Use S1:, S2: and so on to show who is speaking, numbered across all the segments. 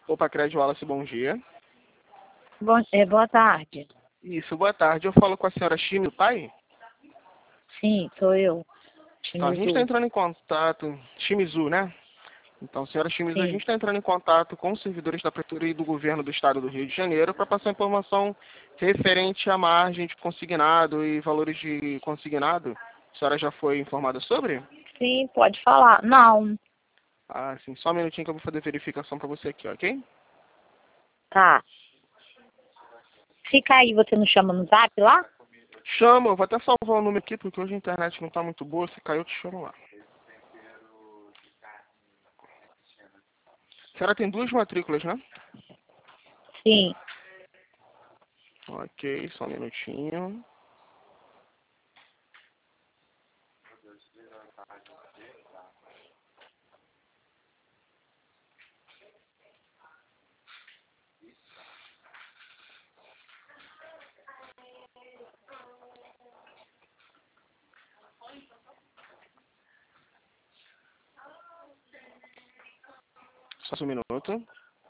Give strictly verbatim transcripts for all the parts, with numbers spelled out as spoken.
S1: Opa, Crédito Wallace, bom dia.
S2: Bom, é, boa tarde.
S1: Isso, boa tarde. Eu falo com a senhora Shimi, pai?
S2: Sim, sou eu.
S1: Então, a gente está
S2: Shimizu.
S1: entrando em contato... Shimizu, né? Então, senhora Shimizu, a gente
S2: Sim.
S1: está entrando em contato com os servidores da Prefeitura e do Governo do Estado do Rio de Janeiro para passar informação referente à margem de consignado e valores de consignado. A senhora já foi informada sobre?
S2: Sim, pode falar. Não.
S1: Ah, sim. Só um minutinho que eu vou fazer verificação para você aqui, ok?
S2: Tá. Fica aí, você não chama no zap lá?
S1: Chama, eu vou até salvar o número aqui, porque hoje a internet não está muito boa. Se caiu, eu te chamo lá. A senhora tem duas matrículas, né?
S2: Sim.
S1: Ok, só um minutinho. Só um minuto.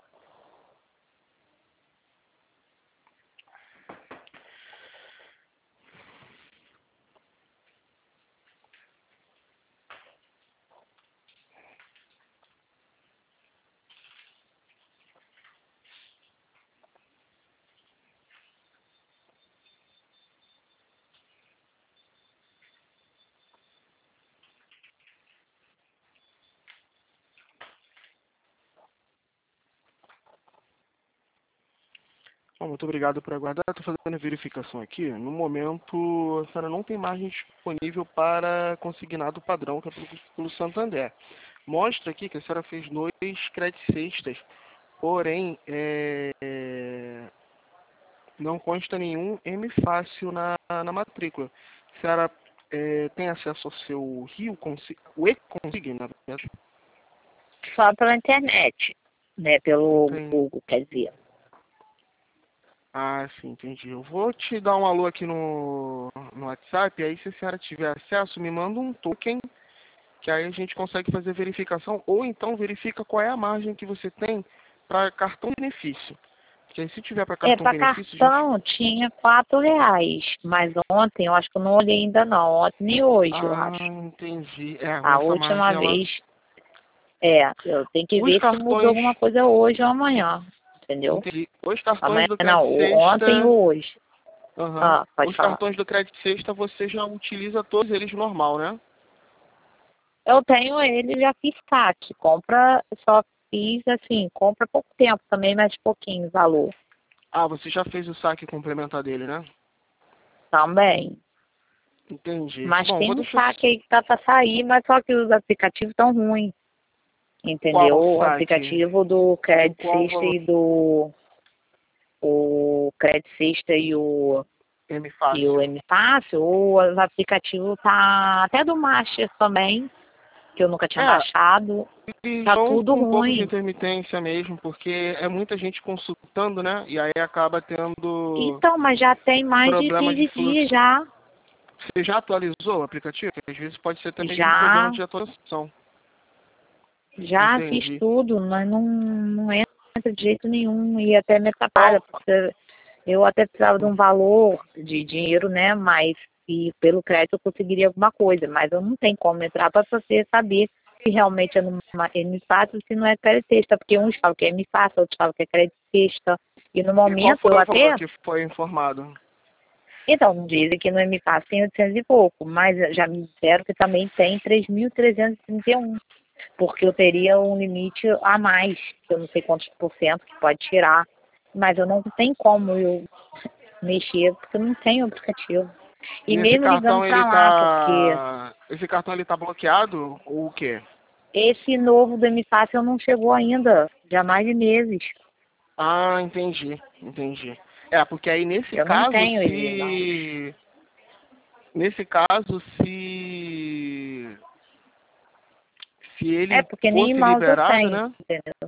S1: Bom, muito obrigado por aguardar. Estou fazendo a verificação aqui. No momento, a senhora não tem margem disponível para consignado padrão, que é pelo, pelo Santander. Mostra aqui que a senhora fez dois créditos cestas, porém, é, é, não consta nenhum M fácil na, na matrícula. A senhora é, tem acesso ao seu Rio, Consi- o E-Consig, na verdade?
S2: Só pela internet. Né? Pelo
S1: Tem.
S2: Google, quer dizer.
S1: Ah, sim, entendi. Eu vou te dar um alô aqui no, no WhatsApp, aí se a senhora tiver acesso, me manda um token, que aí a gente consegue fazer verificação, ou então verifica qual é a margem que você tem para cartão benefício. Porque aí se tiver para
S2: É,
S1: cartão
S2: para
S1: benefício, a gente...
S2: cartão tinha quatro reais. Mas ontem, eu acho que eu não olhei ainda não. Ontem nem hoje, eu
S1: Ah,
S2: acho.
S1: entendi. É,
S2: A
S1: essa
S2: última
S1: margem, ela...
S2: vez. É, eu tenho que
S1: Os
S2: ver se mudou
S1: cartões...
S2: alguma coisa hoje ou amanhã. Entendeu?
S1: Entendi. Os cartões
S2: Amanhã
S1: do
S2: não,
S1: Crédito
S2: ontem
S1: Sexta...
S2: ou hoje.
S1: Aham.
S2: Ah, pode
S1: Os
S2: falar.
S1: cartões do Crédito Sexta você já utiliza todos eles normal, né?
S2: Eu tenho ele, já fiz saque. Compra, só fiz assim, compra pouco tempo também, mas pouquinho valor.
S1: Ah, você já fez o saque complementar dele, né?
S2: Também.
S1: Entendi.
S2: Mas
S1: Bom,
S2: tem
S1: vou
S2: um
S1: deixar...
S2: saque aí que tá pra sair, mas só que os aplicativos estão ruins. Entendeu?
S1: Qual
S2: O
S1: saque?
S2: aplicativo do
S1: Com
S2: Credit
S1: qual
S2: System
S1: valor?
S2: e do o Credit System e o
S1: M
S2: e o
S1: fácil.
S2: M Fácil, o aplicativo tá até do Master também, que eu nunca tinha
S1: É,
S2: baixado.
S1: eles
S2: Tá
S1: estão
S2: tudo
S1: com um pouco de
S2: ruim.
S1: intermitência mesmo, porque é muita gente consultando, né? E aí acaba tendo
S2: Então, mas já tem mais de
S1: problema de
S2: quinze dias
S1: fluxo.
S2: já.
S1: Você já atualizou o aplicativo? Às vezes pode ser também de problema
S2: Já,
S1: de atualização.
S2: já fiz
S1: Entendi.
S2: tudo, mas não, não entra de jeito nenhum e até me atrapalha,
S1: Qual?
S2: porque eu até precisava de um valor de dinheiro, né? Mas e pelo crédito eu conseguiria alguma coisa, mas eu não tenho como entrar para você saber se realmente é numa M fácil ou se não é crédito sexta, porque uns falam que é M fácil, outros falam que é crédito sexta. E no
S1: E qual
S2: momento
S1: foi
S2: eu
S1: o valor
S2: até
S1: que foi informado?
S2: Então, dizem que no M fácil tem oitocentos e pouco, mas já me disseram que também tem três mil trezentos e trinta e um, porque eu teria um limite a mais, que eu não sei quantos por cento que pode tirar, mas eu não tenho como eu mexer, porque eu não tenho aplicativo. E
S1: E esse
S2: mesmo ligando
S1: cartão ele
S2: para lá, porque
S1: tá. Esse cartão ele tá bloqueado ou o quê?
S2: esse novo do M fácil não chegou ainda, já há mais de meses.
S1: Ah, entendi, entendi. É, porque aí nesse
S2: Eu não
S1: caso,
S2: tenho ele, não.
S1: se. Nesse caso, se. Se
S2: É,
S1: ele
S2: porque nem
S1: fosse
S2: mouse eu
S1: liberado,
S2: tenho,
S1: né?
S2: entendeu?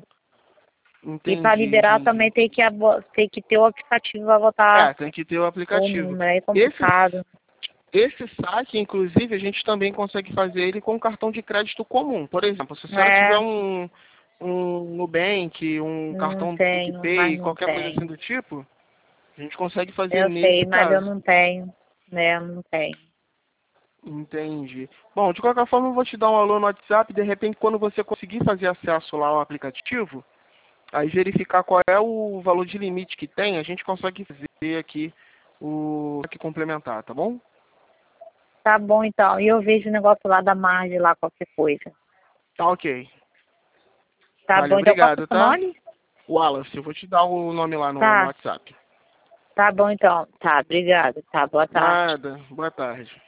S2: E para
S1: Entendi,
S2: liberar
S1: entendi.
S2: também tem que, abo- tem que ter o aplicativo para botar
S1: É, tem que ter o
S2: o
S1: aplicativo.
S2: número, é
S1: Esse,
S2: complicado.
S1: esse saque, inclusive, a gente também consegue fazer ele com cartão de crédito comum. Por exemplo, se a senhora tiver
S2: É,
S1: um, um Nubank, um
S2: Não
S1: cartão do
S2: tenho, mas
S1: PicPay,
S2: não
S1: qualquer coisa assim
S2: tenho.
S1: do tipo, a gente consegue fazer
S2: Eu
S1: nesse
S2: sei, mas eu
S1: caso.
S2: não tenho, né? Eu não tenho.
S1: Entendi. Bom, de qualquer forma, eu vou te dar um alô no WhatsApp. De repente, quando você conseguir fazer acesso lá ao aplicativo, aí verificar qual é o valor de limite que tem, a gente consegue fazer aqui o aqui complementar, tá bom?
S2: Tá bom, então. E eu vejo o negócio lá da margem, lá, qualquer coisa.
S1: Tá ok.
S2: Tá
S1: Valeu,
S2: bom, então qual que é o
S1: obrigado,
S2: seu
S1: tá?
S2: nome?
S1: Wallace, eu vou te dar o nome lá no, no
S2: Tá,
S1: WhatsApp.
S2: tá bom, então. Tá, obrigado. Tá, boa tarde.
S1: Nada, boa tarde.